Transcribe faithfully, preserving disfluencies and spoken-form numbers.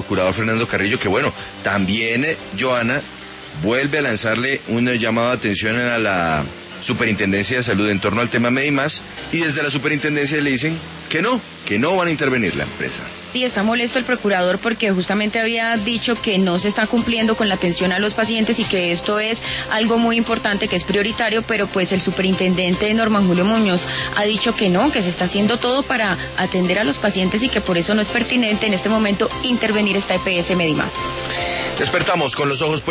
procurador Fernando Carrillo, que bueno, también eh, Joana vuelve a lanzarle un llamado de atención a la Superintendencia de Salud en torno al tema Medimás, y desde la Superintendencia le dicen que no, que no van a intervenir la empresa. Sí, está molesto el procurador porque justamente había dicho que no se está cumpliendo con la atención a los pacientes y que esto es algo muy importante, que es prioritario, pero pues el superintendente Norman Julio Muñoz ha dicho que no, que se está haciendo todo para atender a los pacientes y que por eso no es pertinente en este momento intervenir esta E P S Medimás. Despertamos con los ojos